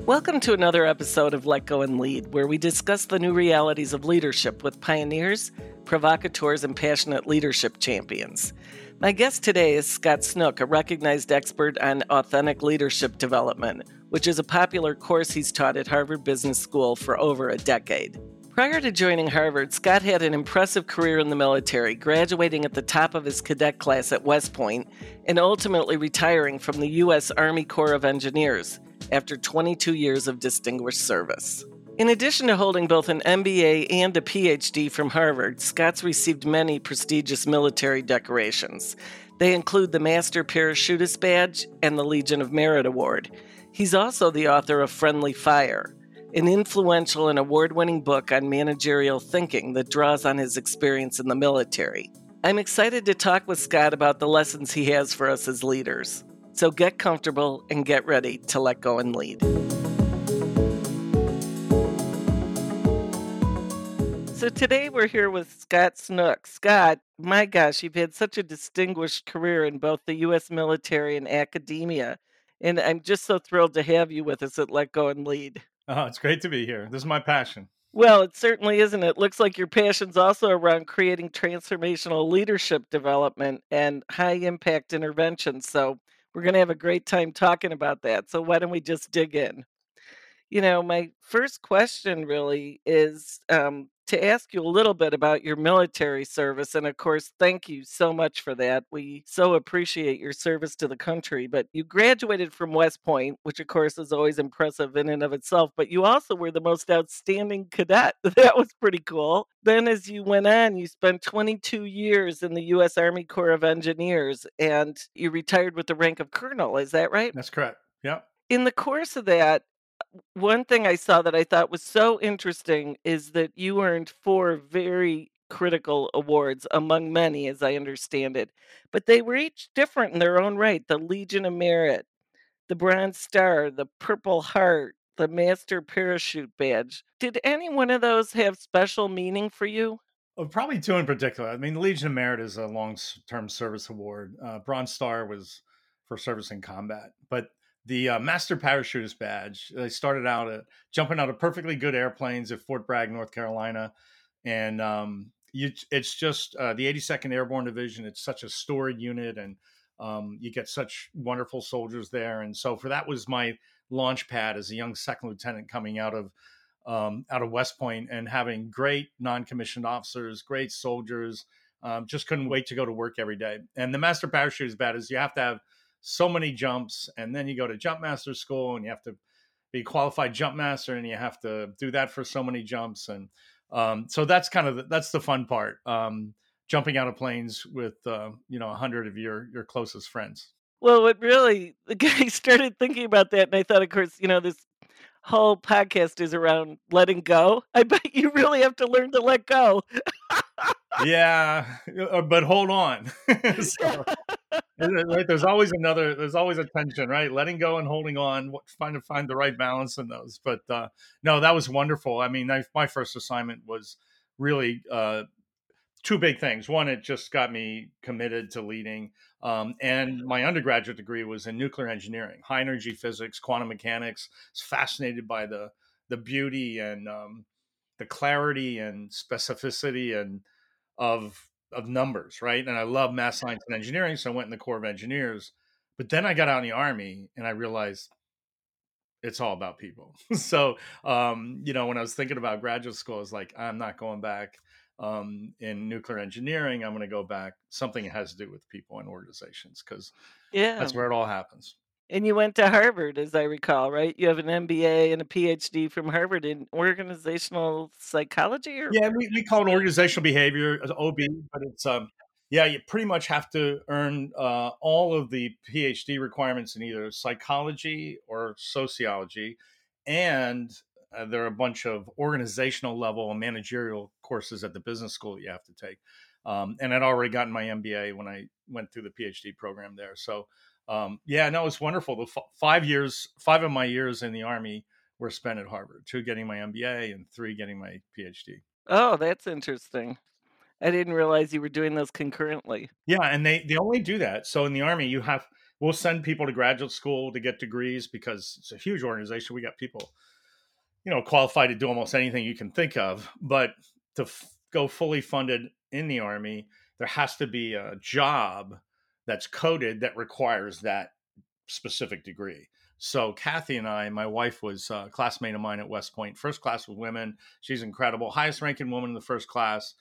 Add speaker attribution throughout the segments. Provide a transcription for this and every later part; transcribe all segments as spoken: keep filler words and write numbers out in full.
Speaker 1: Welcome to another episode of Let Go and Lead, where we discuss the new realities of leadership with pioneers, provocateurs, and passionate leadership champions. My guest today is Scott Snook, a recognized expert on authentic leadership development, which is a popular course he's taught at Harvard Business School for over a decade. Prior to joining Harvard, Scott had an impressive career in the military, graduating at the top of his cadet class at West Point and ultimately retiring from the U S Army Corps of Engineers after twenty-two years of distinguished service. In addition to holding both an M B A and a P H D from Harvard, Scott's received many prestigious military decorations. They include the Master Parachutist Badge and the Legion of Merit Award. He's also the author of Friendly Fire, an influential and award-winning book on managerial thinking that draws on his experience in the military. I'm excited to talk with Scott about the lessons he has for us as leaders. So get comfortable and get ready to let go and lead. So today we're here with Scott Snook. Scott, my gosh, you've had such a distinguished career in both the U S military and academia. And I'm just so thrilled to have you with us at Let Go and Lead.
Speaker 2: Oh, it's great to be here. This is my passion.
Speaker 1: Well, it certainly isn't. It looks like your passion's also around creating transformational leadership development and high impact interventions. So we're going to have a great time talking about that. So why don't we just dig in? You know, my first question really is um, to ask you a little bit about your military service. And of course, thank you so much for that. We so appreciate your service to the country. But you graduated from West Point, which of course is always impressive in and of itself. But you also were the most outstanding cadet. That was pretty cool. Then, as you went on, you spent twenty-two years in the U S Army Corps of Engineers and you retired with the rank of colonel. Is that right?
Speaker 2: That's correct. Yep.
Speaker 1: In the course of that, one thing I saw that I thought was so interesting is that you earned four very critical awards, among many, as I understand it. But they were each different in their own right. The Legion of Merit, the Bronze Star, the Purple Heart, the Master Parachute Badge. Did any one of those have special meaning for you?
Speaker 2: Oh, probably two in particular. I mean, the Legion of Merit is a long-term service award. Uh, Bronze Star was for service in combat, but the uh, Master Parachutist Badge, they started out at jumping out of perfectly good airplanes at Fort Bragg, North Carolina, and um, you, it's just uh, the eighty-second Airborne Division. It's such a storied unit, and um, you get such wonderful soldiers there. And so, for that was my launch pad as a young second lieutenant coming out of um, out of West Point and having great non-commissioned officers, great soldiers. Um, just couldn't wait to go to work every day. And the Master Parachutist Badge is you have to have so many jumps, and then you go to jump master school and you have to be qualified jump master, and you have to do that for so many jumps. And um, so that's kind of the, that's the fun part, um, jumping out of planes with uh, you know a hundred of your your closest friends.
Speaker 1: Well, what really, I started thinking about that, and I thought, of course, you know, this whole podcast is around letting go. I bet you really have to learn to let go.
Speaker 2: Yeah, but hold on. So, right, there's always another. There's always a tension, right? Letting go and holding on, trying to find the right balance in those. But uh, no, that was wonderful. I mean, I, my first assignment was really uh, two big things. One, it just got me committed to leading, um, and my undergraduate degree was in nuclear engineering, high energy physics, quantum mechanics. I was fascinated by the the beauty and um, the clarity and specificity and of of numbers, right? And I love math, science, and engineering, so I went in the Corps of Engineers. But then I got out in the Army, and I realized it's all about people. So, um, you know, when I was thinking about graduate school, I was like, I'm not going back um, in nuclear engineering. I'm going to go back something that has to do with people and organizations, because
Speaker 1: Yeah.
Speaker 2: that's where it all happens.
Speaker 1: And you went to Harvard, as I recall, right? You have an M B A and a P H D from Harvard in organizational psychology, or
Speaker 2: Yeah, we, we call it organizational behavior, as O B, but it's um yeah, you pretty much have to earn uh, all of the P H D requirements in either psychology or sociology, and uh, there are a bunch of organizational level and managerial courses at the business school that you have to take. Um, and I'd already gotten my M B A when I went through the P H D program there. So um, yeah, no, it's wonderful. The f- five years, five of my years in the Army were spent at Harvard, two getting my M B A and three getting my P H D.
Speaker 1: oh, that's interesting. I didn't realize you were doing those concurrently.
Speaker 2: Yeah, and they they only do that. So in the Army, you have we'll send people to graduate school to get degrees because it's a huge organization. We got people, you know, qualified to do almost anything you can think of. But to f- go fully funded in the Army, there has to be a job that's coded that requires that specific degree. So Kathy and I, my wife was a classmate of mine at West Point, first class with women. She's incredible, highest ranking woman in the first class.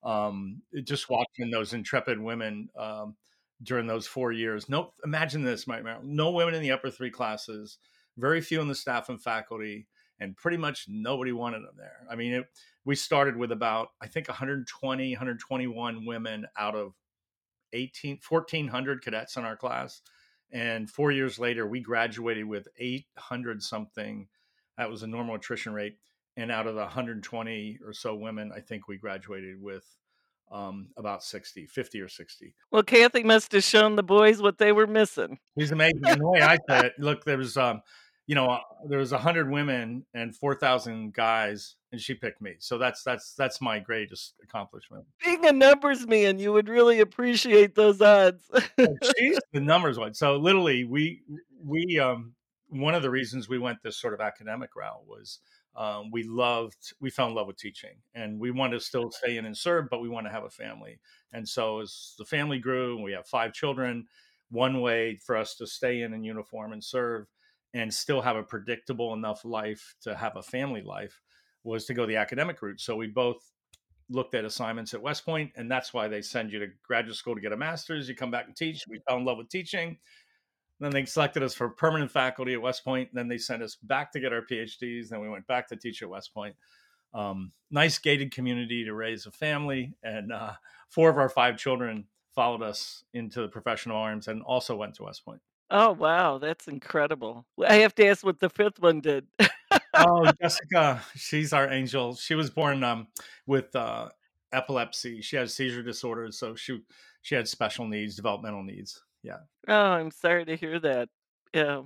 Speaker 2: Um, just watching those intrepid women um, during those four years. No, imagine this, Mike Merrill. No women in the upper three classes, very few in the staff and faculty, and pretty much nobody wanted them there. I mean, it, we started with about, I think, one hundred twenty, one hundred twenty-one women out of eighteen, fourteen hundred cadets in our class. And four years later, we graduated with eight hundred something. That was a normal attrition rate. And out of the one hundred twenty or so women, I think we graduated with um, about sixty, fifty or sixty.
Speaker 1: Well, Kathy must have shown the boys what they were missing.
Speaker 2: He's amazing. And the way I say it, look, there was, um, you know, uh, there was a hundred women and four thousand guys, and she picked me. So that's that's that's my greatest accomplishment.
Speaker 1: Being a numbers man, you would really appreciate those odds.
Speaker 2: Oh, she's the numbers one. So literally, we we um one of the reasons we went this sort of academic route was um, we loved we fell in love with teaching, and we wanted to still stay in and serve, but we want to have a family. And so as the family grew, and we have five children, one way for us to stay in in uniform and serve, and still have a predictable enough life to have a family life was to go the academic route. So we both looked at assignments at West Point, and that's why they send you to graduate school to get a master's. You come back and teach. We fell in love with teaching. Then they selected us for permanent faculty at West Point. Then they sent us back to get our PhDs. Then we went back to teach at West Point. Um, nice gated community to raise a family, and uh, four of our five children followed us into the professional arms and also went to West Point.
Speaker 1: Oh, wow, that's incredible. I have to ask what the fifth one did.
Speaker 2: Oh, Jessica, she's our angel. She was born um, with uh, epilepsy. She has seizure disorders, so she she had special needs, developmental needs. Yeah.
Speaker 1: Oh, I'm sorry to hear that. Yeah.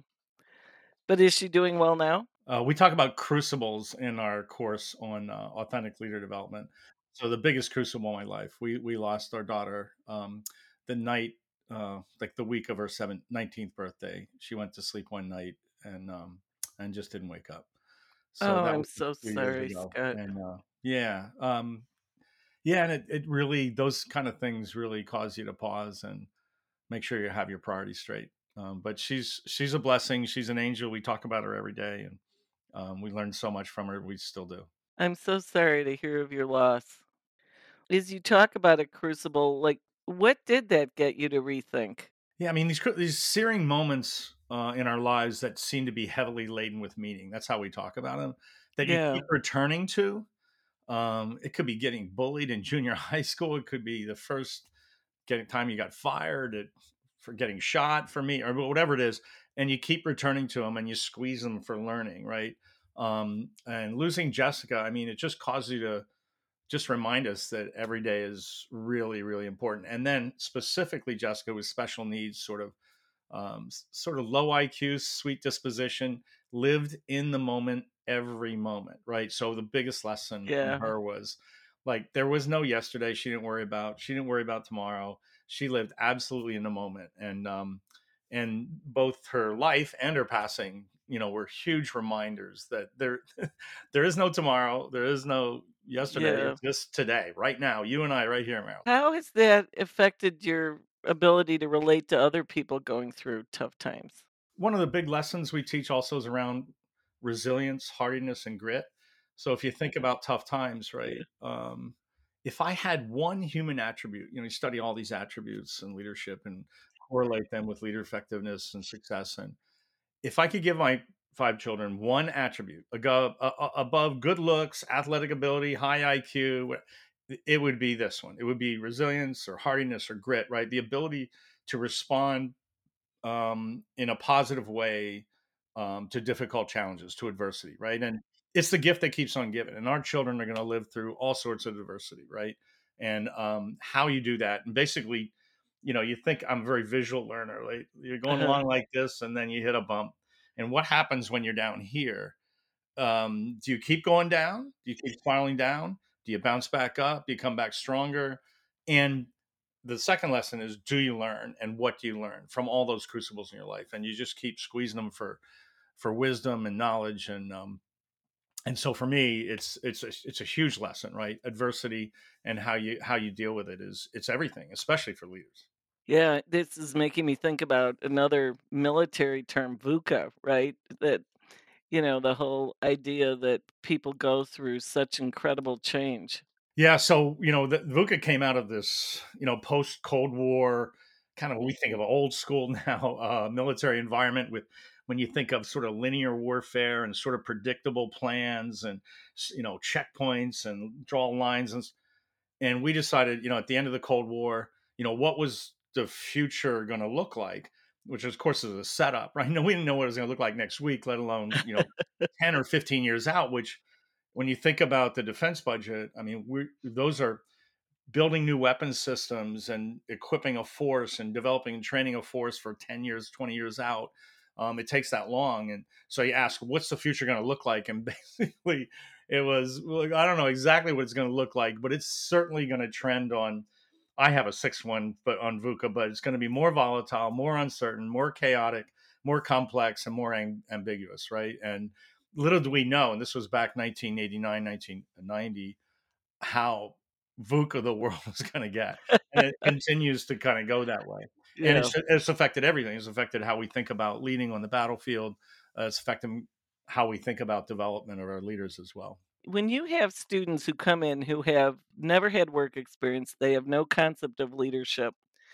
Speaker 1: But is she doing well now?
Speaker 2: Uh, we talk about crucibles in our course on uh, authentic leader development. So the biggest crucible in my life, we we lost our daughter um, the night, uh, like the week of her seventh, nineteenth birthday. She went to sleep one night and um, and just didn't wake up. So
Speaker 1: Oh,
Speaker 2: that
Speaker 1: I'm
Speaker 2: was a
Speaker 1: so
Speaker 2: few years
Speaker 1: sorry,
Speaker 2: ago,
Speaker 1: Scott.
Speaker 2: and uh, yeah, um, yeah, and it, it really those kind of things really cause you to pause and make sure you have your priorities straight. Um, but she's she's a blessing. She's an angel. We talk about her every day, and um, we learned so much from her. We still do.
Speaker 1: I'm so sorry to hear of your loss. As you talk about a crucible, like, what did that get you to rethink?
Speaker 2: Yeah, I mean these cr- these searing moments uh, in our lives that seem to be heavily laden with meaning. That's how we talk about them. That you
Speaker 1: Yeah,
Speaker 2: keep returning to. Um, it could be getting bullied in junior high school. It could be the first getting time you got fired it, for getting shot for me or whatever it is, and you keep returning to them and you squeeze them for learning, right? Um, and losing Jessica, I mean, it just causes you to just remind us that every day is really, really important. And then specifically Jessica with special needs, sort of um, sort of low I Q, sweet disposition, lived in the moment every moment, right? So the biggest lesson from
Speaker 1: yeah,
Speaker 2: her was like there was no yesterday she didn't worry about. She didn't worry about tomorrow. She lived absolutely in the moment. And um and both her life and her passing, you know, were huge reminders that there there is no tomorrow, there is no yesterday,
Speaker 1: yeah.
Speaker 2: it's just today, right now, you and I right here, Meryl.
Speaker 1: How has that affected your ability to relate to other people going through tough times?
Speaker 2: One of the big lessons we teach also is around resilience, hardiness, and grit. So if you think about tough times, right?
Speaker 1: Yeah.
Speaker 2: Um, if I had one human attribute, you know, you study all these attributes in leadership and correlate them with leader effectiveness and success. And if I could give my five children one attribute ago, uh, uh, above good looks, athletic ability, high I Q, it would be this one. It would be resilience or hardiness or grit, right? The ability to respond um, in a positive way um, to difficult challenges, to adversity, right? And it's the gift that keeps on giving. And our children are going to live through all sorts of adversity, right? And um, how you do that, and basically, you know, you think I'm a very visual learner. Like you're going
Speaker 1: Uh-huh.
Speaker 2: along like this, and then you hit a bump. And what happens when you're down here? Um, do you keep going down? Do you keep spiraling down? Do you bounce back up? Do you come back stronger? And the second lesson is, do you learn, and what do you learn from all those crucibles in your life? And you just keep squeezing them for for wisdom and knowledge. And um, and so for me, it's it's a, it's a huge lesson, right? Adversity and how you how you deal with it is it's everything, especially for leaders.
Speaker 1: Yeah, this is making me think about another military term, VUCA, right? That, you know, the whole idea that people go through such incredible change.
Speaker 2: Yeah, so you know, the VUCA came out of this, you know, post Cold War kind of, we think of an old school now uh, military environment, with when you think of sort of linear warfare and sort of predictable plans and you know checkpoints and draw lines. And and we decided, you know, at the end of the Cold War, you know, what was the future going to look like, which of course is a setup, right? No, we didn't know what it was going to look like next week, let alone, you know, ten or fifteen years out. Which, when you think about the defense budget, I mean, we those are building new weapon systems and equipping a force and developing and training a force for ten years, twenty years out. Um, it takes that long. And so you ask, what's the future going to look like? And basically, it was, well, I don't know exactly what it's going to look like, but it's certainly going to trend on. I have a six one, but on VUCA, but it's going to be more volatile, more uncertain, more chaotic, more complex, and more am- ambiguous, right? And little do we know, and this was back nineteen eighty-nine, nineteen ninety, how VUCA the world is going to get. And it continues to kind of go that way. And
Speaker 1: Yeah.
Speaker 2: it's, it's affected everything. It's affected how we think about leading on the battlefield. Uh, it's affecting how we think about development of our leaders as well.
Speaker 1: When you have students who come in who have never had work experience, they have no concept of leadership.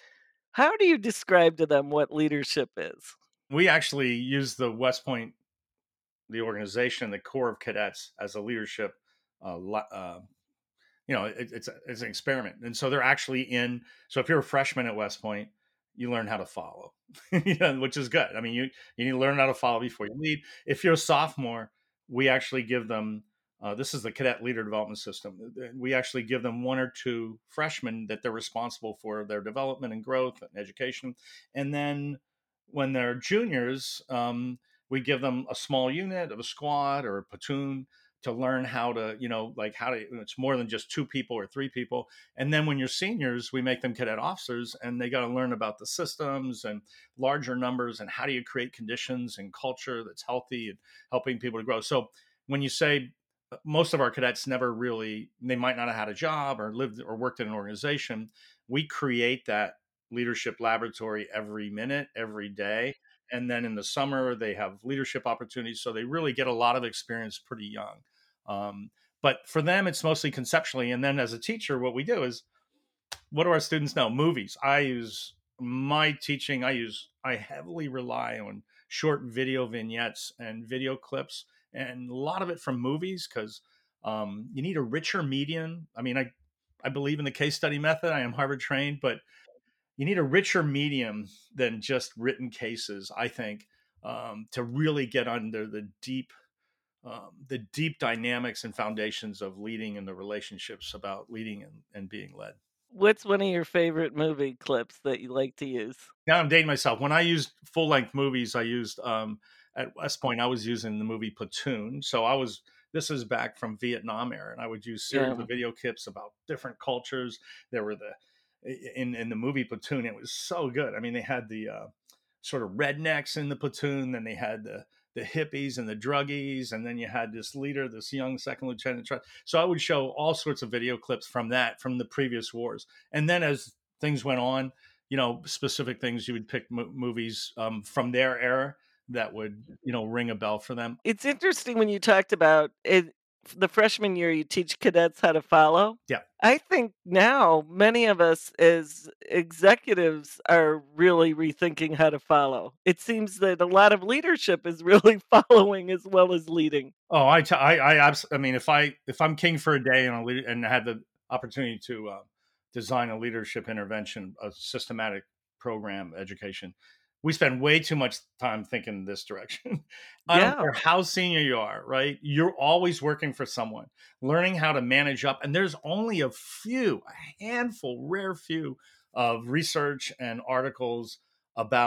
Speaker 1: How do you describe to them what leadership is?
Speaker 2: We actually use the West Point, the organization, the Corps of Cadets, as a leadership uh, uh, you know, it, it's a, it's an experiment. And so they're actually in. So if you're a freshman at West Point, you learn how to follow, yeah, which is good. I mean, you you need to learn how to follow before you lead. If you're a sophomore, we actually give them. Uh, this is the cadet leader development system. We actually give them one or two freshmen that they're responsible for their development and growth and education. And then when they're juniors, um, we give them a small unit of a squad or a platoon to learn how to, you know, like how to, it's more than just two people or three people. And then when you're seniors, we make them cadet officers, and they got to learn about the systems and larger numbers and how do you create conditions and culture that's healthy and helping people to grow. So when you say, most of our cadets never really, they might not have had a job or lived or worked in an organization, we create that leadership laboratory every minute, every day. And then in the summer, they have leadership opportunities. So they really get a lot of experience pretty young. Um, but for them, it's mostly conceptually. And then as a teacher, what we do is, what do our students know? Movies. I use my teaching, I use, I heavily rely on short video vignettes and video clips, and a lot of it from movies, because um, you need a richer medium. I mean, I, I believe in the case study method. I am Harvard trained, but you need a richer medium than just written cases, I think, um, to really get under the deep um, the deep dynamics and foundations of leading and the relationships about leading and, and being led.
Speaker 1: What's one of your favorite movie clips that you like to use?
Speaker 2: Now I'm dating myself. When I used full length movies, I used um, at West Point, I was using the movie Platoon. So I was, this is back from Vietnam era, and I would use series
Speaker 1: Yeah.
Speaker 2: of video clips about different cultures. There were the, in, in the movie Platoon, it was so good. I mean, they had the uh, sort of rednecks in the platoon, then they had the, the hippies and the druggies, and then you had this leader, this young second lieutenant. So I would show all sorts of video clips from that, from the previous wars. And then as things went on, you know, specific things, you would pick mo- movies um, from their era that would, you know, ring a bell for them.
Speaker 1: It's interesting when you talked about it, the freshman year, you teach cadets how to follow.
Speaker 2: Yeah.
Speaker 1: I think now many of us as executives are really rethinking how to follow. It seems that a lot of leadership is really following as well as leading.
Speaker 2: Oh, I, t- I, I, abs- I mean, if I, if I'm king for a day and a leader, and had the opportunity to uh, design a leadership intervention, a systematic program education, we spend way too much time thinking this direction. I don't
Speaker 1: Yeah.
Speaker 2: care how senior you are, right? You're always working for someone, learning how to manage up. And there's only a few, a handful, rare few of research and articles about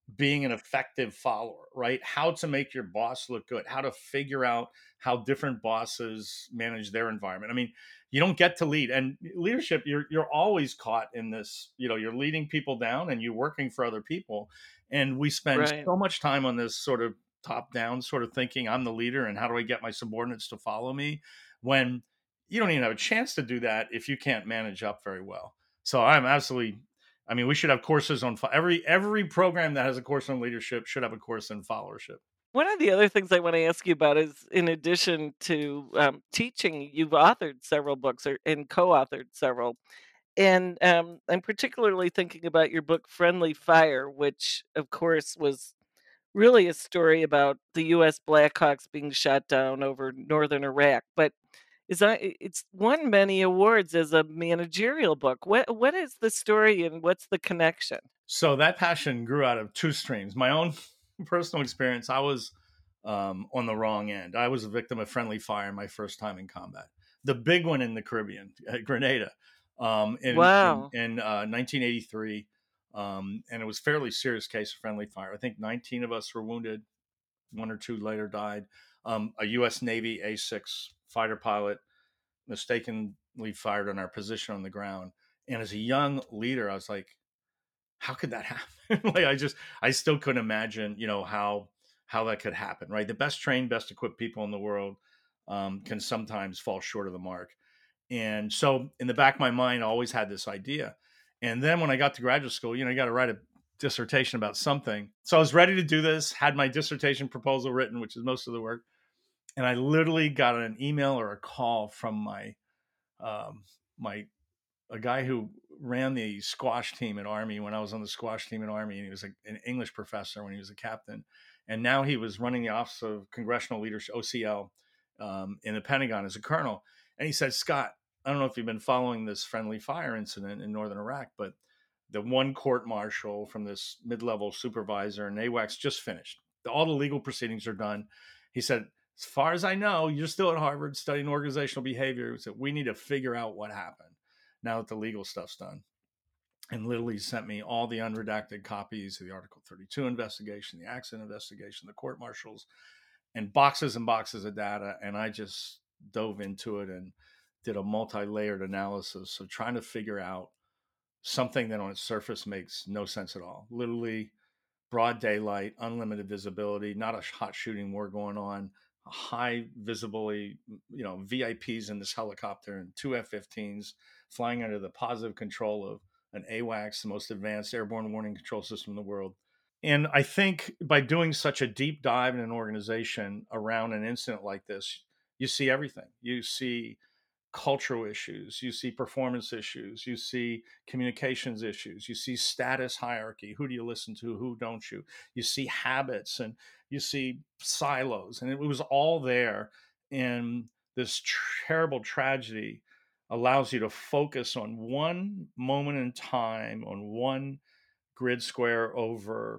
Speaker 2: being an effective follower, right? How to make your boss look good, how to figure out how different bosses manage their environment. I mean, you don't get to lead, and leadership, you're you're always caught in this, you know, you're leading people down and you're working for other people. And we spend
Speaker 1: Right.
Speaker 2: so much time on this sort of top down sort of thinking, I'm the leader and how do I get my subordinates to follow me, when you don't even have a chance to do that if you can't manage up very well. So I'm absolutely, I mean, we should have courses on every every program that has a course on leadership should have a course in followership.
Speaker 1: One of the other things I want to ask you about is, in addition to um, teaching, you've authored several books or and co-authored several, and um, I'm particularly thinking about your book "Friendly Fire," which, of course, was really a story about the U S. Blackhawks being shot down over northern Iraq. But is that it's won many awards as a managerial book. What what is the story and what's the connection?
Speaker 2: So that passion grew out of two streams. My own personal experience, I was um, on the wrong end. I was a victim of friendly fire my first time in combat. The big one in the Caribbean, at Grenada, um, in in,
Speaker 1: Wow.
Speaker 2: in uh, nineteen eighty-three, um, and it was a fairly serious case of friendly fire. I think nineteen of us were wounded. One or two later died. Um, a U S. Navy A six fighter pilot mistakenly fired on our position on the ground. And as a young leader, I was like, how could that happen? Like, I just, I still couldn't imagine, you know, how how that could happen, right? The best trained, best equipped people in the world um, can sometimes fall short of the mark. And so in the back of my mind, I always had this idea. And then when I got to graduate school, you know, you got to write a dissertation about something. So I was ready to do this, had my dissertation proposal written, which is most of the work. And I literally got an email or a call from my um, my a guy who ran the squash team at Army when I was on the squash team at Army, and he was a, an English professor when he was a captain, and now he was running the Office of Congressional Leadership (O C L) um, in the Pentagon as a colonel. And he said, "Scott, I don't know if you've been following this friendly fire incident in northern Iraq, but the one court martial from this mid-level supervisor in AWACS just finished. All the legal proceedings are done." He said, "As far as I know, you're still at Harvard studying organizational behavior. So we need to figure out what happened now that the legal stuff's done." And literally sent me all the unredacted copies of the Article thirty-two investigation, the accident investigation, the court martials, and boxes and boxes of data. And I just dove into it and did a multi-layered analysis of trying to figure out something that on its surface makes no sense at all. Literally broad daylight, unlimited visibility, not a hot shooting war going on, high visibility, you know, V I Ps in this helicopter and two F fifteens flying under the positive control of an AWACS, the most advanced airborne warning control system in the world. And I think by doing such a deep dive in an organization around an incident like this, you see everything. You see cultural issues, you see performance issues, you see communications issues, you see status hierarchy, who do you listen to, who don't you, you see habits, and you see silos, and it was all there. And this terrible tragedy allows you to focus on one moment in time, on one grid square over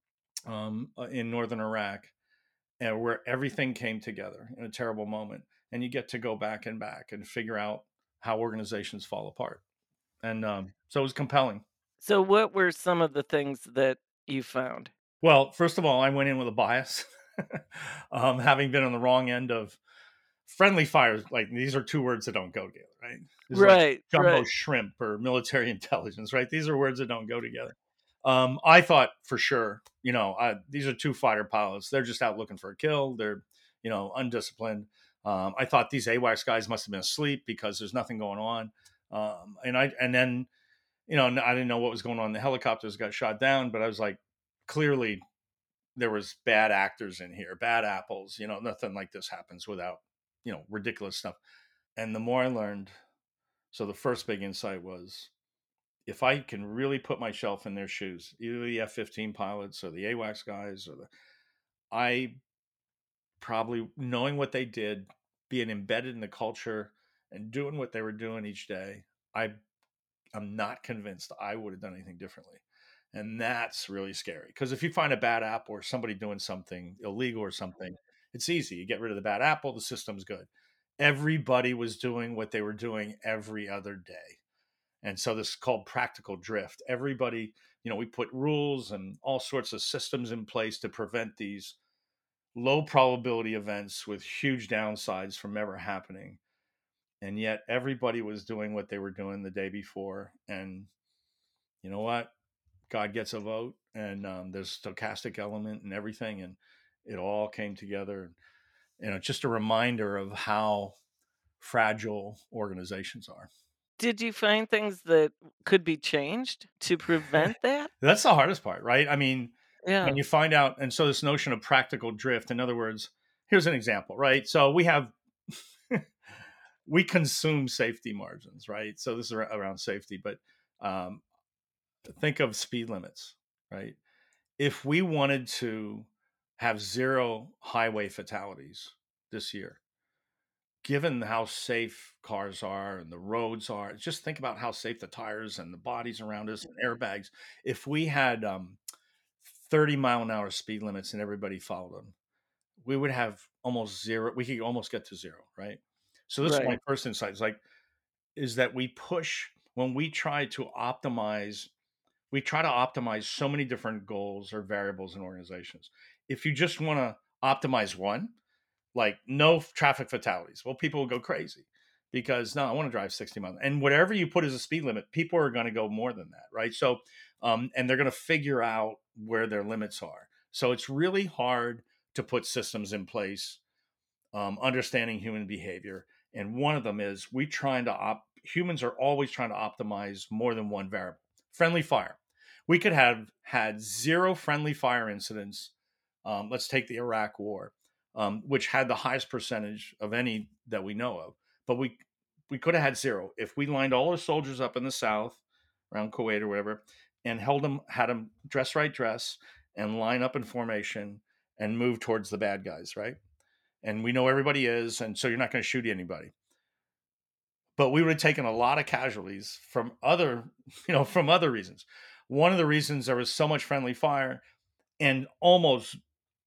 Speaker 2: um, uh, in northern Iraq, and where everything came together in a terrible moment. And you get to go back and back and figure out how organizations fall apart. And um, so it was compelling.
Speaker 1: So what were some of the things that you found?
Speaker 2: Well, first of all, I went in with a bias, um, having been on the wrong end of friendly fires. Like, these are two words that don't go together, right? This is like
Speaker 1: Right,
Speaker 2: jumbo
Speaker 1: right.
Speaker 2: shrimp or military intelligence, right? These are words that don't go together. Um, I thought for sure, you know, I, these are two fighter pilots. They're just out looking for a kill. They're, you know, undisciplined. Um, I thought these AWACS guys must have been asleep because there's nothing going on. Um, and I, and then, you know, I didn't know what was going on. The helicopters got shot down, but I was like, clearly there was bad actors in here, bad apples. You know, nothing like this happens without, you know, ridiculous stuff. And the more I learned, so the first big insight was, if I can really put myself in their shoes, either the F fifteen pilots or the AWACS guys, or the, I probably, knowing what they did, being embedded in the culture and doing what they were doing each day, I I'm not convinced I would have done anything differently. And that's really scary, because if you find a bad apple or somebody doing something illegal or something, it's easy. You get rid of the bad apple, the system's good. Everybody was doing what they were doing every other day. And so this is called practical drift. Everybody you know, we put rules and all sorts of systems in place to prevent these low probability events with huge downsides from ever happening. And yet everybody was doing what they were doing the day before. And you know what? God gets a vote, and um, there's stochastic element and everything, and it all came together. You know, just a reminder of how fragile organizations are.
Speaker 1: Did you find things that could be changed to prevent that?
Speaker 2: That's the hardest part, right? I mean, when
Speaker 1: Yeah.
Speaker 2: you find out, and so this notion of practical drift, in other words, here's an example, right? So we have, we consume safety margins, right? So this is around safety, but um, think of speed limits, right? If we wanted to have zero highway fatalities this year, given how safe cars are and the roads are, just think about how safe the tires and the bodies around us and airbags. If we had um, thirty mile an hour speed limits and everybody followed them, we would have almost zero. We could almost get to zero, right? So this is my
Speaker 1: Right.
Speaker 2: first insight. Is like, is that we push when we try to optimize. We try to optimize so many different goals or variables in organizations. If you just want to optimize one, like no traffic fatalities, well, people will go crazy because no, I want to drive sixty miles. And whatever you put as a speed limit, people are going to go more than that, right? So, um, and they're going to figure out where their limits are. So it's really hard to put systems in place, um, understanding human behavior. And one of them is we trying to op- humans are always trying to optimize more than one variable. Friendly fire. We could have had zero friendly fire incidents. Um, let's take the Iraq War, um, which had the highest percentage of any that we know of. But we we could have had zero if we lined all our soldiers up in the south, around Kuwait or whatever, and held them, had them dress right, dress, and line up in formation and move towards the bad guys, right? And we know everybody is, and so you're not going to shoot anybody. But we would have taken a lot of casualties from other, you know, from other reasons. One of the reasons there was so much friendly fire and almost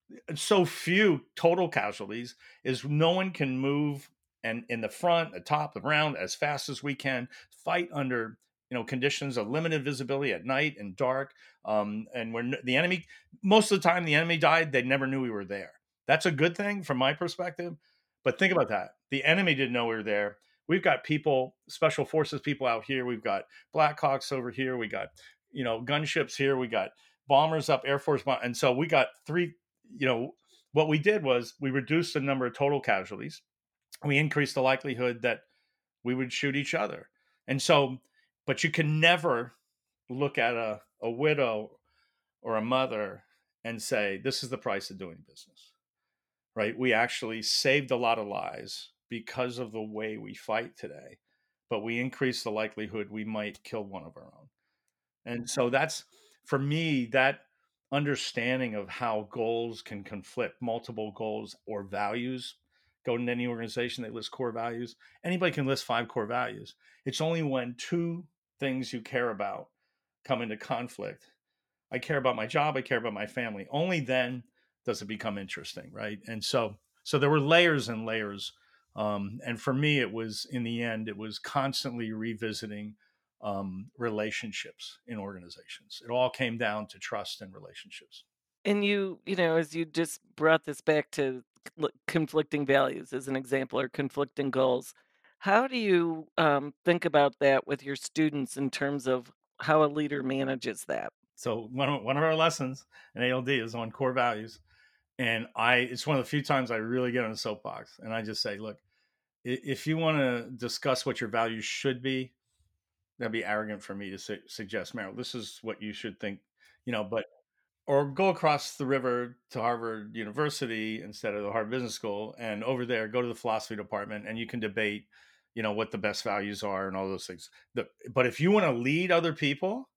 Speaker 2: so few total casualties is no one can move and in the front, the top, the ground as fast as we can fight under you know conditions of limited visibility at night and dark. Um, and when the enemy, most of the time, the enemy died, they never knew we were there. That's a good thing from my perspective. But think about that: the enemy didn't know we were there. We've got people, special forces people out here. We've got Blackhawks over here. We got you know gunships here. We got bombers up, Air Force, bomb- and so we got three you know, what we did was we reduced the number of total casualties. We increased the likelihood that we would shoot each other. And so, but you can never look at a, a widow or a mother and say, this is the price of doing business, right? We actually saved a lot of lives because of the way we fight today, but we increased the likelihood we might kill one of our own. And so that's for me, that understanding of how goals can conflict, multiple goals or values. Go into any organization, they list core values. Anybody can list five core values. It's only when two things you care about come into conflict. I care about my job, I care about my family. Only then does it become interesting, right? And so so there were layers and layers. Um, and for me, it was in the end, it was constantly revisiting um, relationships in organizations. It all came down to trust and relationships.
Speaker 1: And you, you know, as you just brought this back to cl- conflicting values as an example or conflicting goals, how do you um, think about that with your students in terms of how a leader manages that?
Speaker 2: So one of, one of our lessons in A L D is on core values. And I, it's one of the few times I really get on a soapbox and I just say, look, if you want to discuss what your values should be, that'd be arrogant for me to su- suggest, Meryl, this is what you should think, you know, but or go across the river to Harvard University instead of the Harvard Business School, and over there go to the philosophy department, and you can debate, you know, what the best values are and all those things. The, but if you want to lead other people,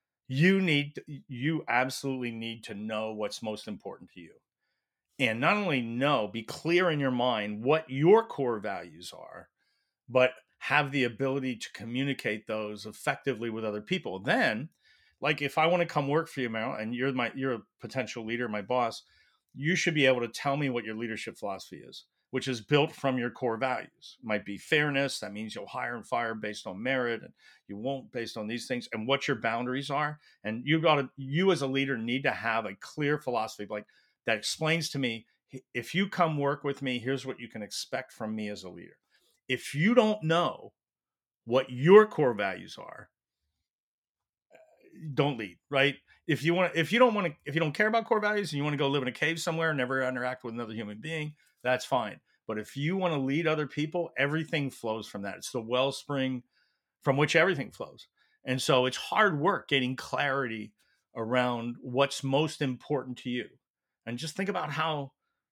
Speaker 2: you need you absolutely need to know what's most important to you, and not only know, be clear in your mind what your core values are, but have the ability to communicate those effectively with other people. Then, like if I want to come work for you, Meryl, and you're my you're a potential leader, my boss, you should be able to tell me what your leadership philosophy is. which is built from your core values. It might be fairness. That means you'll hire and fire based on merit, and you won't based on these things, and what your boundaries are. And you got to, you as a leader need to have a clear philosophy like that explains to me, if you come work with me, here's what you can expect from me as a leader. If you don't know what your core values are, don't lead, right? If you want, if you don't want to, if you don't care about core values and you want to go live in a cave somewhere and never interact with another human being, that's fine. But if you want to lead other people, everything flows from that. It's the wellspring from which everything flows. And so it's hard work getting clarity around what's most important to you. And just think about how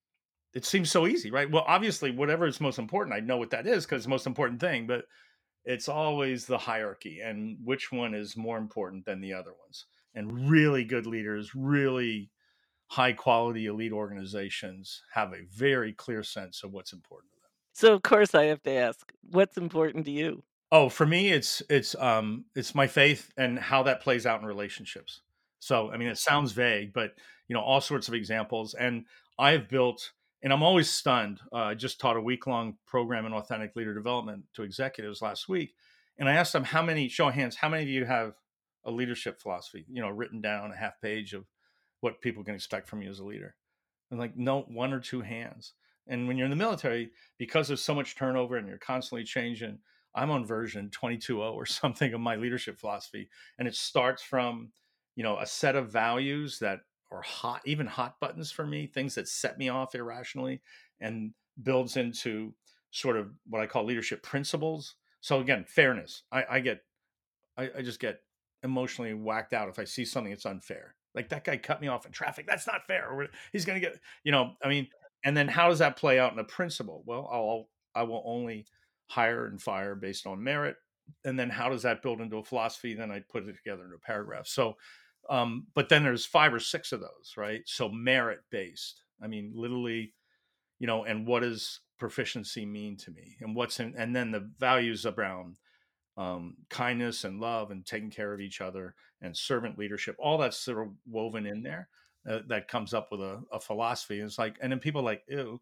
Speaker 2: it seems so easy, right? Well, obviously, whatever is most important, I know what that is because it's the most important thing, but it's always the hierarchy and which one is more important than the other ones. And really good leaders, really high quality elite organizations have a very clear sense of what's important to them.
Speaker 1: So, of course, I have to ask, what's important to you?
Speaker 2: Oh, for me, it's it's um it's my faith and how that plays out in relationships. So, I mean, it sounds vague, but you know, all sorts of examples. And I've built, and I'm always stunned. Uh, I just taught a week long program in authentic leader development to executives last week, and I asked them how many, show of hands, how many of you have a leadership philosophy? You know, written down a half page of what people can expect from you as a leader. And like, no, one or two hands. And when you're in the military, because there's so much turnover and you're constantly changing, I'm on version twenty-two point oh or something of my leadership philosophy. And it starts from, you know, a set of values that are hot, even hot buttons for me, things that set me off irrationally, and builds into sort of what I call leadership principles. So again, fairness. I, I get, I, I just get emotionally whacked out if I see something that's unfair. Like that guy cut me off in traffic. That's not fair. Or he's going to get, you know, I mean, and then how does that play out in a principle? Well, I'll, I will only hire and fire based on merit. And then how does that build into a philosophy? Then I put it together in a paragraph. So, um, but then there's five or six of those, right? So merit based. I mean, literally, you know, and what does proficiency mean to me? And what's in, and then the values around um, kindness and love and taking care of each other and servant leadership, all that's sort of woven in there. Uh, that comes up with a, a philosophy. It's like, and then people are like, ew,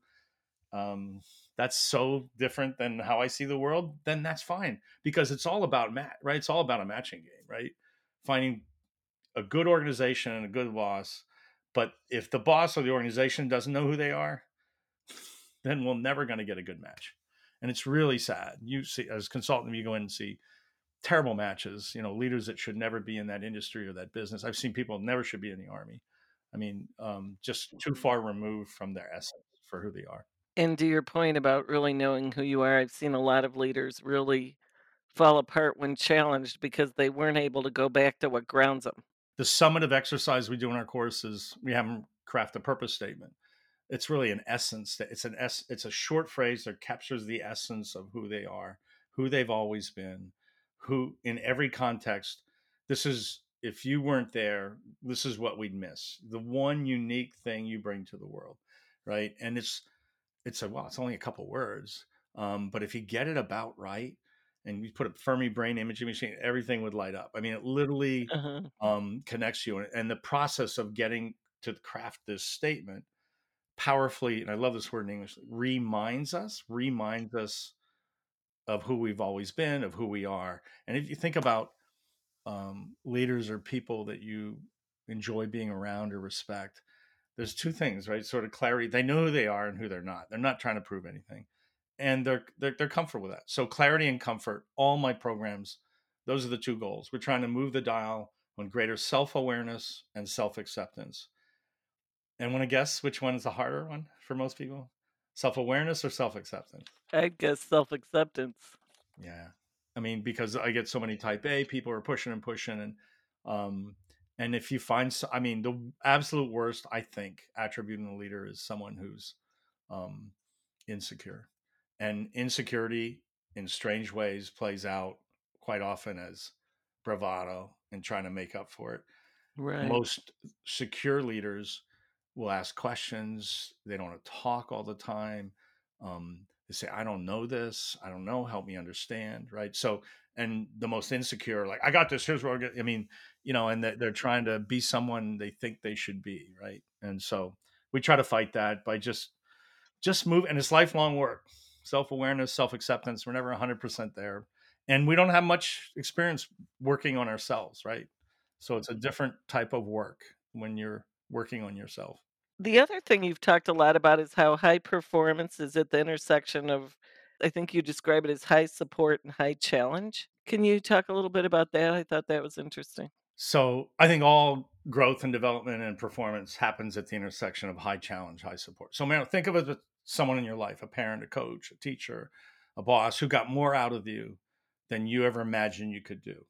Speaker 2: um, that's so different than how I see the world. Then that's fine because it's all about mat, right? It's all about a matching game, right? Finding a good organization and a good boss. But if the boss or the organization doesn't know who they are, then we're never going to get a good match. And it's really sad. You see, as a consultant, you go in and see terrible matches, you know, leaders that should never be in that industry or that business. I've seen people never should be in the army. I mean, um, just too far removed from their essence for who they are.
Speaker 1: And to your point about really knowing who you are, I've seen a lot of leaders really fall apart when challenged because they weren't able to go back to what grounds them.
Speaker 2: The summative exercise we do in our course is we have them craft a purpose statement. It's really an essence. It's an es- It's a short phrase that captures the essence of who they are, who they've always been, who in every context. This is, if you weren't there, this is what we'd miss. The one unique thing you bring to the world, right? And it's it's a well, it's only a couple words, um, but if you get it about right, and you put a Fermi brain imaging machine, everything would light up. I mean, it literally
Speaker 1: Uh-huh.
Speaker 2: um, connects you, and the process of getting to craft this statement powerfully, and I love this word in English, reminds us, reminds us of who we've always been, of who we are. And if you think about um, leaders or people that you enjoy being around or respect, there's two things, right? Sort of clarity. They know who they are and who they're not. They're not trying to prove anything, and they're they're, they're comfortable with that. So clarity and comfort. All my programs, those are the two goals. We're trying to move the dial on greater self awareness and self acceptance. And want to guess which one is the harder one for most people? Self awareness or self acceptance?
Speaker 1: I guess self acceptance.
Speaker 2: Yeah. I mean, because I get so many type A people are pushing and pushing. And, um, and if you find, s- I mean, the absolute worst, I think, attribute in a leader is someone who's um, insecure. And insecurity in strange ways plays out quite often as bravado and trying to make up for it.
Speaker 1: Right.
Speaker 2: Most secure leaders will ask questions. They don't want to talk all the time. Um, they say, I don't know this. I don't know. Help me understand. Right. So, and the most insecure, like, I got this. Here's what I get. I mean, you know, and they're trying to be someone they think they should be. Right. And so we try to fight that by just just move. And it's lifelong work, self-awareness, self-acceptance. We're never one hundred percent there. And we don't have much experience working on ourselves, right? So it's a different type of work when you're working on yourself.
Speaker 1: The other thing you've talked a lot about is how high performance is at the intersection of, I think you describe it as high support and high challenge. Can you talk a little bit about that? I thought that was interesting.
Speaker 2: So I think all growth and development and performance happens at the intersection of high challenge, high support. So man, think of it as someone in your life, a parent, a coach, a teacher, a boss who got more out of you than you ever imagined you could do.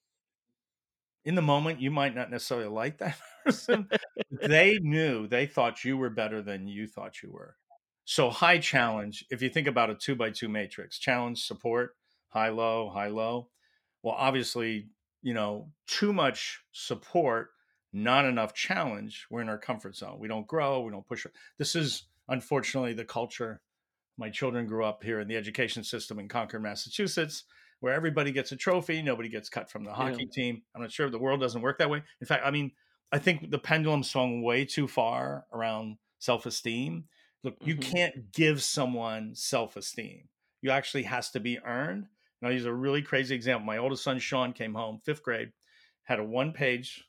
Speaker 2: In the moment, you might not necessarily like that person. They knew, they thought you were better than you thought you were. So high challenge, if you think about a two by two matrix, challenge, support, high, low, high, low. Well, obviously, you know, too much support, not enough challenge. We're in our comfort zone. We don't grow. We don't push. This is unfortunately the culture. My children grew up here in the education system in Concord, Massachusetts, where everybody gets a trophy. Nobody gets cut from the
Speaker 1: Yeah.
Speaker 2: hockey team. I'm not sure if the world doesn't work that way. In fact, I mean, I think the pendulum swung way too far around self-esteem. Look, you
Speaker 1: Hmm.
Speaker 2: can't give someone self-esteem. You actually has to be earned. Now, use a really crazy example. My oldest son, Sean, came home, fifth grade, had a one-page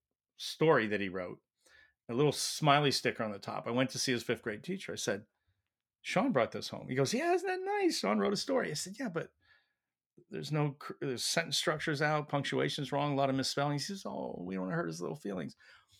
Speaker 2: story that he wrote, a little smiley sticker on the top. I went to see his fifth grade teacher. I said, Sean brought this home. He goes, yeah, isn't that nice? Sean wrote a story. I said, yeah, but there's no there's sentence structures out, punctuation's wrong, a lot of misspellings. He says, oh, we don't want to hurt his little feelings.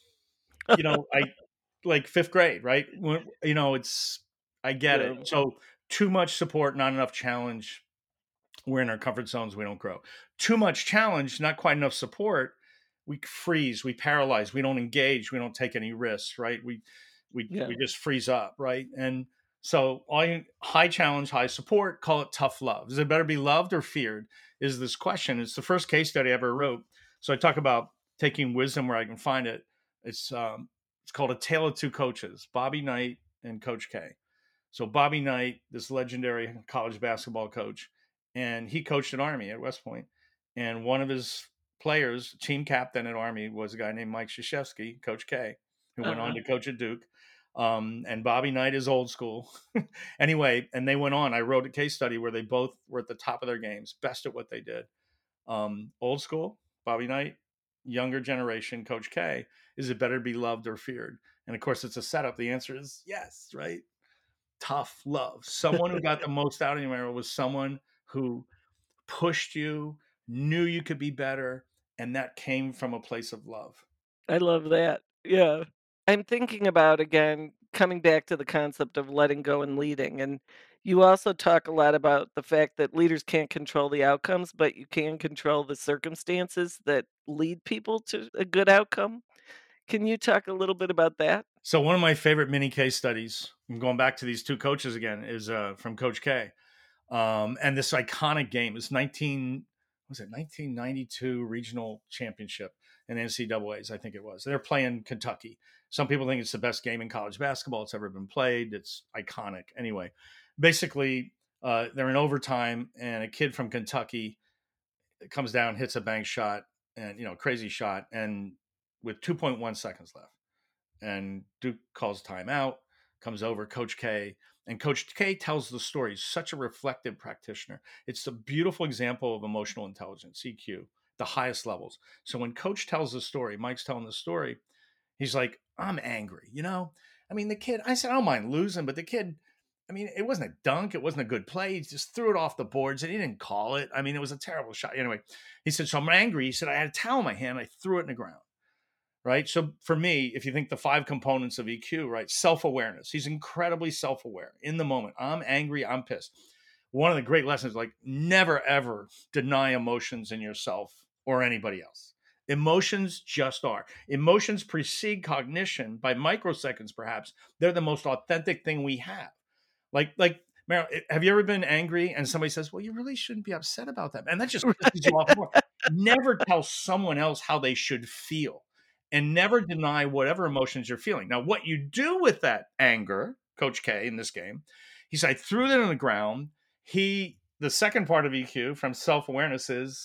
Speaker 2: You know, I like fifth grade, right? When, you know, it's I get it.
Speaker 1: Yeah.
Speaker 2: So too much support, not enough challenge. We're in our comfort zones, we don't grow. Too much challenge, not quite enough support. We freeze, we paralyze, we don't engage, we don't take any risks, right? We we
Speaker 1: Yeah.
Speaker 2: we just freeze up, right? And so all you, high challenge, high support, call it tough love. Is it better be loved or feared? Is this question. It's the first case study I ever wrote. So I talk about taking wisdom where I can find it. It's um, it's called A Tale of Two Coaches, Bobby Knight and Coach K. So Bobby Knight, this legendary college basketball coach, and he coached at Army at West Point. And one of his players, team captain at Army, was a guy named Mike Krzyzewski, Coach K, who went on
Speaker 1: Uh-huh.
Speaker 2: to coach at Duke. Um, and Bobby Knight is old school. Anyway, and they went on. I wrote a case study where they both were at the top of their games, best at what they did. Um, old school, Bobby Knight, younger generation, Coach K. Is it better to be loved or feared? And of course, it's a setup. The answer is yes, right? Tough love. Someone who got the most out of you, Meryl, was someone who pushed you, knew you could be better, and that came from a place of love.
Speaker 1: I love that. Yeah. I'm thinking about, again, coming back to the concept of letting go and leading. And you also talk a lot about the fact that leaders can't control the outcomes, but you can control the circumstances that lead people to a good outcome. Can you talk a little bit about that?
Speaker 2: So one of my favorite mini case studies, I'm going back to these two coaches again, is uh, from Coach K. Um, and this iconic game is nineteen was it nineteen ninety-two regional championship in N C double A's, I think it was. They're playing Kentucky. Some people think it's the best game in college basketball it's ever been played. It's iconic. Anyway, basically, uh, they're in overtime, and a kid from Kentucky comes down, hits a bank shot, and you know, crazy shot, and with two point one seconds left, and Duke calls timeout, comes over, Coach K, and Coach K tells the story. He's such a reflective practitioner. It's a beautiful example of emotional intelligence, E Q, the highest levels. So when Coach tells the story, Mike's telling the story, he's like, I'm angry, you know? I mean, the kid, I said, I don't mind losing, but the kid, I mean, it wasn't a dunk. It wasn't a good play. He just threw it off the boards and he didn't call it. I mean, it was a terrible shot. Anyway, he said, so I'm angry. He said, I had a towel in my hand. I threw it in the ground. Right. So for me, if you think the five components of E Q, right, self awareness, he's incredibly self aware in the moment. I'm angry. I'm pissed. One of the great lessons, like never, ever deny emotions in yourself or anybody else. Emotions just are. Emotions precede cognition by microseconds, perhaps. They're the most authentic thing we have. Like, like, Meryl, have you ever been angry and somebody says, well, you really shouldn't be upset about that? And that just pisses you off more. Never tell someone else how they should feel and never deny whatever emotions you're feeling. Now, what you do with that anger, Coach K in this game, he said, I threw it on the ground. He, the second part of E Q from self-awareness is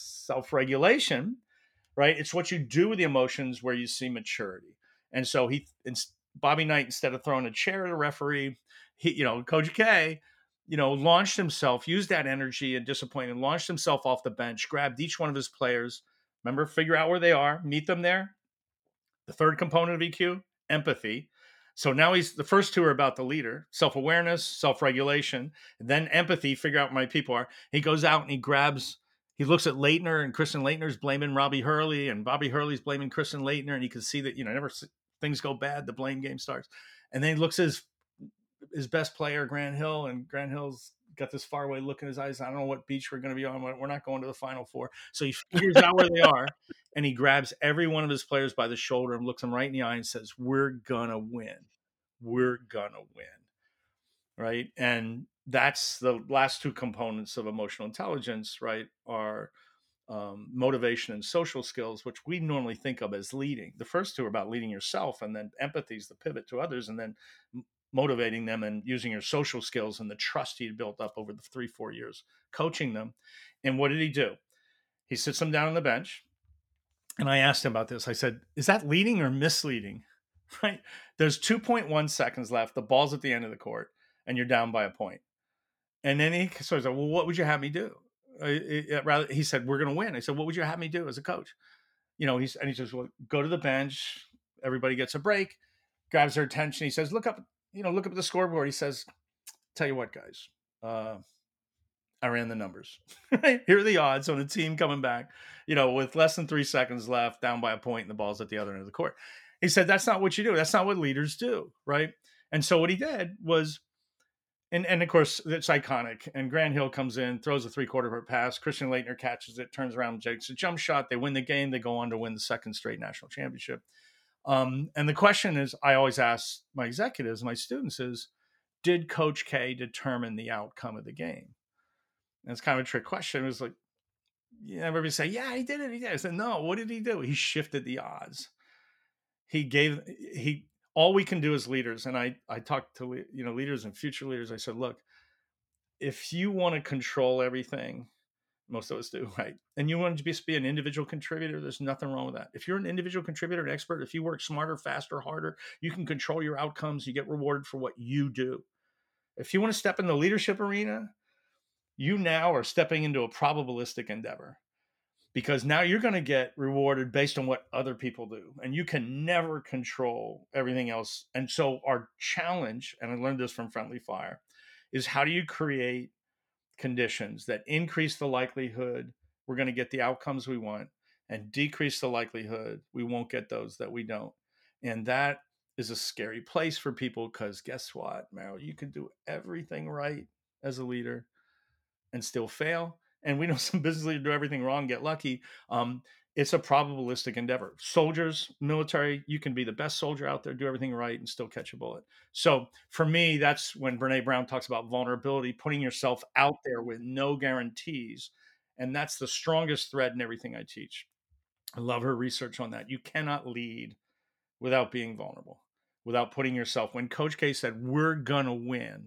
Speaker 2: self-regulation, right? It's what you do with the emotions where you see maturity. And so he, Bobby Knight, instead of throwing a chair at a referee, he, you know, Coach K, you know, launched himself, used that energy and disappointment, launched himself off the bench, grabbed each one of his players. Remember, figure out where they are, meet them there. The third component of E Q, empathy. So now he's the first two are about the leader, self awareness, self regulation, then empathy, figure out where my people are. He goes out and he grabs, he looks at Leitner, and Kristen Leitner's blaming Robbie Hurley, and Bobby Hurley's blaming Kristen Leitner. And you can see that, you know, never things go bad, the blame game starts. And then he looks at his, his best player, Grant Hill, and Grant Hill's got this faraway look in his eyes. I don't know what beach we're going to be on. We're not going to the Final Four. So he figures out where they are, and he grabs every one of his players by the shoulder and looks them right in the eye and says, we're going to win. We're going to win. Right. And that's the last two components of emotional intelligence, right, are um, motivation and social skills, which we normally think of as leading. The first two are about leading yourself, and then empathy is the pivot to others, and then motivating them and using your social skills and the trust he'd built up over the three, four years coaching them. And what did he do? He sits them down on the bench. And I asked him about this. I said, is that leading or misleading? Right? There's two point one seconds left. The ball's at the end of the court and you're down by a point. And then he sort of said, well, what would you have me do? Uh, rather, he said, we're going to win. I said, what would you have me do as a coach? You know, he's, and he says, well, go to the bench. Everybody gets a break, grabs their attention. He says, look up, you know, look up at the scoreboard. He says, tell you what, guys, uh, I ran the numbers. Here are the odds on a team coming back, you know, with less than three seconds left, down by a point, and the ball's at the other end of the court. He said, that's not what you do. That's not what leaders do, right? And so what he did was, and, and of course, it's iconic. And Grant Hill comes in, throws a three-quarter pass. Christian Leitner catches it, turns around, takes a jump shot. They win the game. They go on to win the second straight national championship. Um, and the question is, I always ask my executives, my students is, did Coach K determine the outcome of the game? And it's kind of a trick question. It was like, yeah, everybody say, yeah, he did it. He did it. I said, no, what did he do? He shifted the odds. He gave, he, all we can do as leaders. And I, I talked to, you know, leaders and future leaders. I said, look, if you want to control everything, most of us do, right? And you want to just be an individual contributor, there's nothing wrong with that. If you're an individual contributor, an expert, if you work smarter, faster, harder, you can control your outcomes. You get rewarded for what you do. If you want to step in the leadership arena, you now are stepping into a probabilistic endeavor, because now you're going to get rewarded based on what other people do, and you can never control everything else. And so our challenge, and I learned this from Friendly Fire, is how do you create conditions that increase the likelihood we're going to get the outcomes we want and decrease the likelihood we won't get those that we don't. And that is a scary place for people, because guess what, Meryl, you can do everything right as a leader and still fail. And we know some business leaders do everything wrong, get lucky. Um, it's a probabilistic endeavor. Soldiers, military, you can be the best soldier out there, do everything right, and still catch a bullet. So for me, that's when Brene Brown talks about vulnerability, putting yourself out there with no guarantees. And that's the strongest thread in everything I teach. I love her research on that. You cannot lead without being vulnerable, without putting yourself, when Coach K said, we're going to win,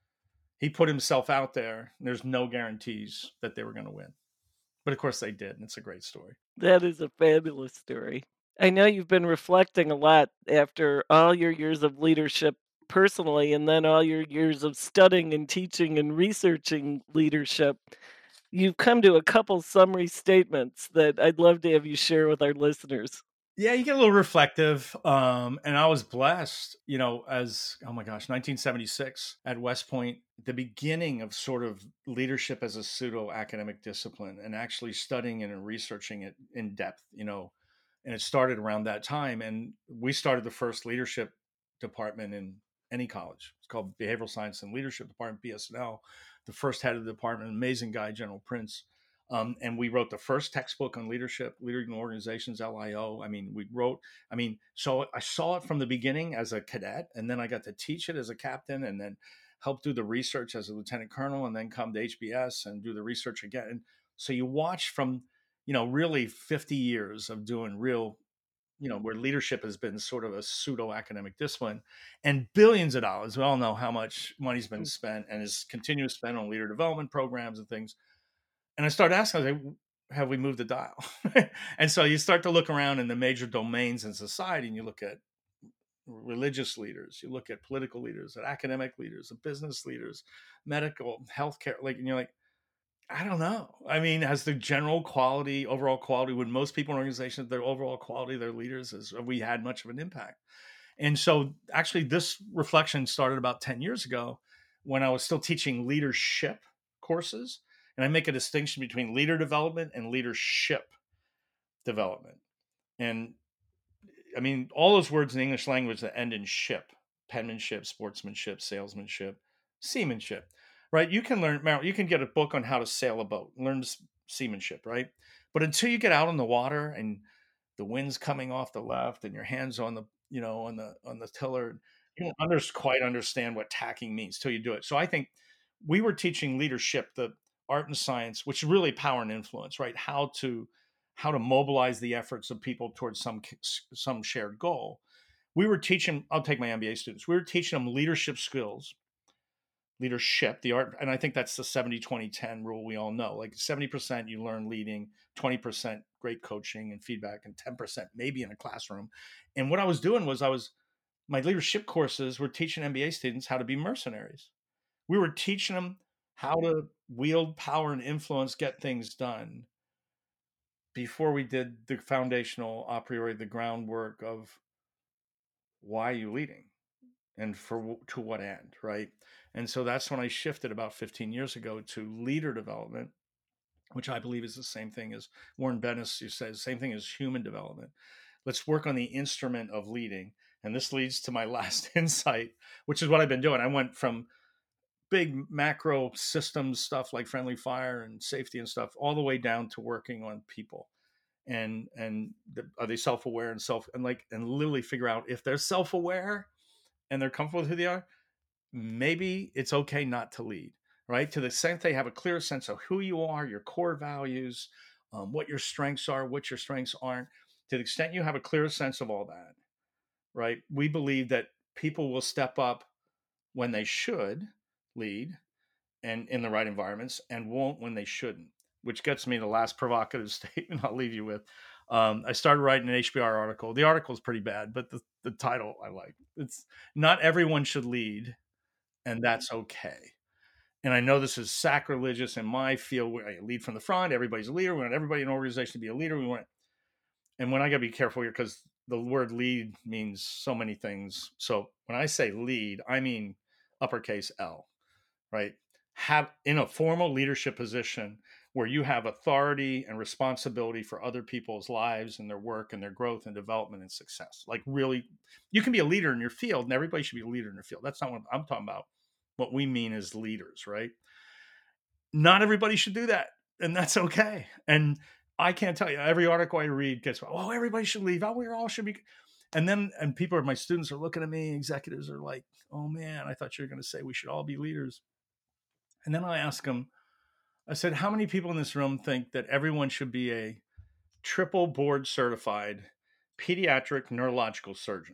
Speaker 2: he put himself out there. And there's no guarantees that they were going to win. But of course they did. And it's a great story.
Speaker 1: That is a fabulous story. I know you've been reflecting a lot after all your years of leadership personally, and then all your years of studying and teaching and researching leadership. You've come to a couple summary statements that I'd love to have you share with our listeners.
Speaker 2: Yeah, you get a little reflective. Um, and I was blessed, you know, as, oh my gosh, nineteen seventy-six at West Point, the beginning of sort of leadership as a pseudo academic discipline, and actually studying it and researching it in depth, you know, and it started around that time. And we started the first leadership department in any college. It's called Behavioral Science and Leadership Department, B S N L. The first head of the department, amazing guy, General Prince. Um, and we wrote the first textbook on leadership, leading organizations, L I O. I mean, we wrote, I mean, so I saw it from the beginning as a cadet, and then I got to teach it as a captain, and then help do the research as a lieutenant colonel, and then come to H B S and do the research again. And so you watch from, you know, really fifty years of doing real, you know, where leadership has been sort of a pseudo academic discipline, and billions of dollars. We all know how much money's been spent and is continuous spent on leader development programs and things. And I started asking, I was like, have we moved the dial? And so you start to look around in the major domains in society, and you look at religious leaders, you look at political leaders, at academic leaders, at business leaders, medical, healthcare, like, and you're like, I don't know. I mean, has the general quality, overall quality, would most people in organizations, their overall quality of their leaders, is have we had much of an impact? And so actually this reflection started about ten years ago when I was still teaching leadership courses. And I make a distinction between leader development and leadership development. And I mean, all those words in the English language that end in ship, penmanship, sportsmanship, salesmanship, seamanship, right? You can learn, you can get a book on how to sail a boat, learn seamanship, right? But until you get out on the water and the wind's coming off the left and your hands on the, you know, on the, on the tiller, you don't under, quite understand what tacking means till you do it. So I think we were teaching leadership, the art and science, which is really power and influence, right? How to, how to mobilize the efforts of people towards some some shared goal. We were teaching, I'll take my M B A students, we were teaching them leadership skills, leadership, the art, and I think that's the seventy twenty ten rule we all know. Like seventy percent you learn leading, twenty percent great coaching and feedback, and ten percent maybe in a classroom. And what I was doing was I was, my leadership courses were teaching M B A students how to be mercenaries. We were teaching them how to wield power and influence, get things done, before we did the foundational a priori, the groundwork of why are you leading and for to what end, right? And so that's when I shifted about fifteen years ago to leader development, which I believe is the same thing as Warren Bennis says, same thing as human development. Let's work on the instrument of leading. And this leads to my last insight, which is what I've been doing. I went from big macro systems stuff like friendly fire and safety and stuff, all the way down to working on people. And and the, are they self-aware and self and like and literally figure out if they're self-aware and they're comfortable with who they are, maybe it's okay not to lead, right? To the extent they have a clear sense of who you are, your core values, um, what your strengths are, what your strengths aren't. To the extent you have a clear sense of all that, right? We believe that people will step up when they should lead and in the right environments, and won't when they shouldn't. Which gets me to the last provocative statement I'll leave you with. Um, I started writing an H B R article. The article is pretty bad, but the, the title I like. It's not everyone should lead, and that's okay. And I know this is sacrilegious in my field where I lead from the front. Everybody's a leader. We want everybody in an organization to be a leader. We want, and when I got to be careful here because the word lead means so many things. So when I say lead, I mean uppercase L, right? Have in a formal leadership position where you have authority and responsibility for other people's lives and their work and their growth and development and success. Like really, you can be a leader in your field and everybody should be a leader in their field. That's not what I'm talking about. What we mean is leaders, right? Not everybody should do that. And that's okay. And I can't tell you, every article I read gets, oh, everybody should leave. Oh, we all should be. And then, and people, my students are looking at me, executives are like, oh man, I thought you were going to say we should all be leaders. And then I ask them, I said, how many people in this room think that everyone should be a triple board certified pediatric neurological surgeon?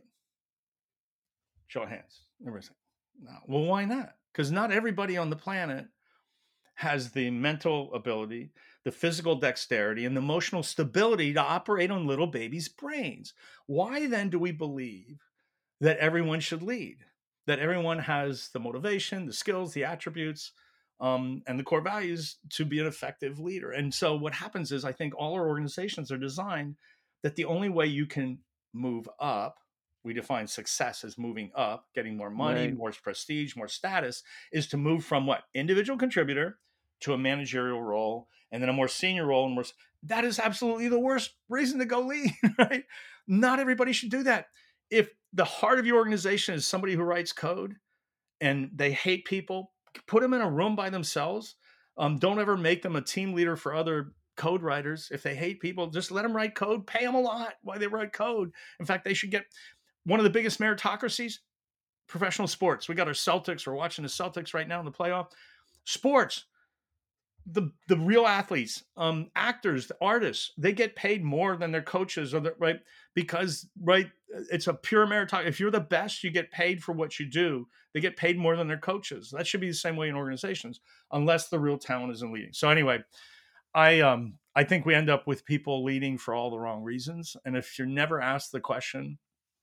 Speaker 2: Show of hands. Everybody's like, no. Well, why not? Because not everybody on the planet has the mental ability, the physical dexterity, and the emotional stability to operate on little babies' brains. Why then do we believe that everyone should lead? That everyone has the motivation, the skills, the attributes, Um, and the core values to be an effective leader. And so what happens is I think all our organizations are designed that the only way you can move up, we define success as moving up, getting more money, right, more prestige, more status, is to move from what? Individual contributor to a managerial role, and then a more senior role. And more, that is absolutely the worst reason to go lead, right? Not everybody should do that. If the heart of your organization is somebody who writes code and they hate people, put them in a room by themselves. Um, don't ever make them a team leader for other code writers. If they hate people, just let them write code, pay them a lot while they write code. In fact, they should get one of the biggest meritocracies, professional sports. We got our Celtics. We're watching the Celtics right now in the playoff. Sports, the, the real athletes, um, actors, the artists, they get paid more than their coaches, or the, right? Because, right, it's a pure meritocracy. If you're the best, you get paid for what you do. They get paid more than their coaches. That should be the same way in organizations, unless the real talent is in leading. So anyway, I um I think we end up with people leading for all the wrong reasons. And if you're never asked the question,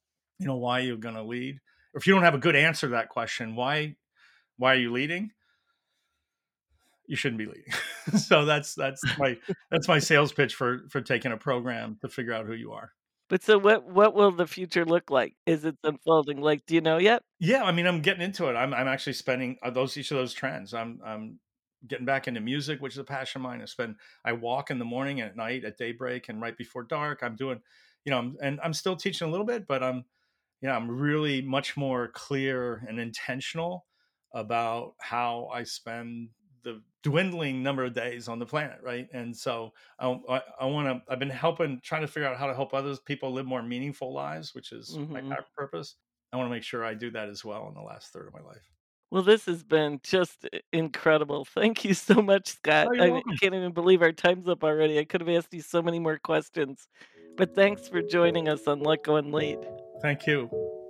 Speaker 2: you know, why you're going to lead. Or if you don't have a good answer to that question, why, why are you leading? You shouldn't be leading. So that's, that's my, that's my sales pitch for, for taking a program to figure out who you are.
Speaker 1: But so what what will the future look like? Is it unfolding? Like, do you know yet?
Speaker 2: Yeah, I mean, I'm getting into it. I'm I'm actually spending uh, those each of those trends. I'm I'm getting back into music, which is a passion of mine. I spend I walk in the morning and at night, at daybreak, and right before dark. I'm doing, you know, I'm, and I'm still teaching a little bit, but I'm, you know, I'm really much more clear and intentional about how I spend the dwindling number of days on the planet, right? And so I I, I want to. I've been helping, trying to figure out how to help others people live more meaningful lives, which is my
Speaker 1: Mhm.
Speaker 2: purpose. I want to make sure I do that as well in the last third of my life.
Speaker 1: Well, this has been just I incredible. Thank you so much, Scott.
Speaker 2: Oh, you're
Speaker 1: I
Speaker 2: welcome.
Speaker 1: can't even believe our time's up already. I could have asked you so many more questions. But thanks for joining us on Let Go and Lead.
Speaker 2: Thank you.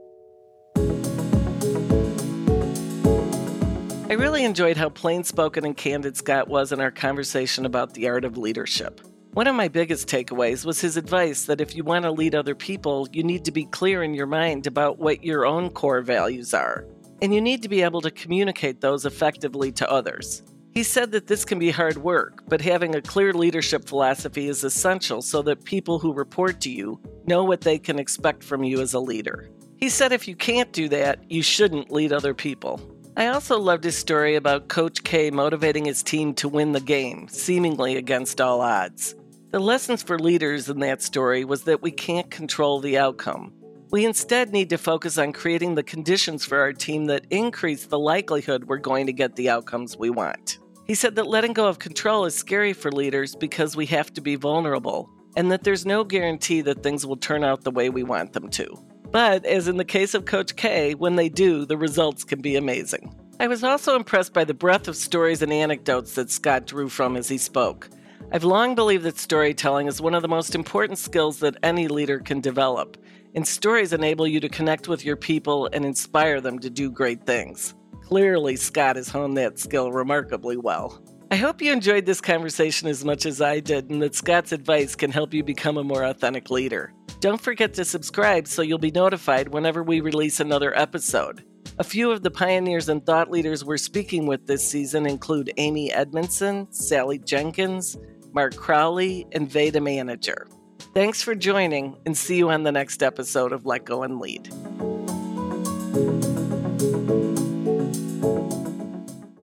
Speaker 1: I really enjoyed how plain spoken and candid Scott was in our conversation about the art of leadership. One of my biggest takeaways was his advice that if you want to lead other people, you need to be clear in your mind about what your own core values are, and you need to be able to communicate those effectively to others. He said that this can be hard work, but having a clear leadership philosophy is essential so that people who report to you know what they can expect from you as a leader. He said if you can't do that, you shouldn't lead other people. I also loved his story about Coach K motivating his team to win the game, seemingly against all odds. The lessons for leaders in that story was that we can't control the outcome. We instead need to focus on creating the conditions for our team that increase the likelihood we're going to get the outcomes we want. He said that letting go of control is scary for leaders because we have to be vulnerable, and that there's no guarantee that things will turn out the way we want them to. But, as in the case of Coach K, when they do, the results can be amazing. I was also impressed by the breadth of stories and anecdotes that Scott drew from as he spoke. I've long believed that storytelling is one of the most important skills that any leader can develop, and stories enable you to connect with your people and inspire them to do great things. Clearly, Scott has honed that skill remarkably well. I hope you enjoyed this conversation as much as I did, and that Scott's advice can help you become a more authentic leader. Don't forget to subscribe so you'll be notified whenever we release another episode. A few of the pioneers and thought leaders we're speaking with this season include Amy Edmondson, Sally Jenkins, Mark Crowley, and Veda Manager. Thanks for joining, and see you on the next episode of Let Go and Lead.